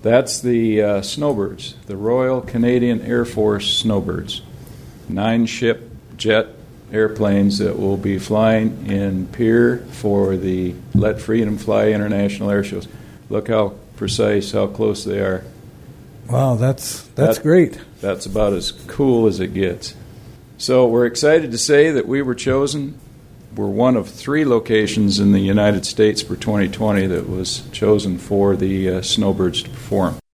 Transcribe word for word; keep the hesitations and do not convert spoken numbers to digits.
That's the uh, Snowbirds, the Royal Canadian Air Force Snowbirds. Nine ship jet airplanes that will be flying in Pierre for the Let Freedom Fly International Air Shows. Look how precise, how close they are. Wow, that's that's that, great. That's about as cool as it gets. So we're excited to say that we were chosen. We're one of three locations in the United States for twenty twenty that was chosen for the uh, Snowbirds to perform.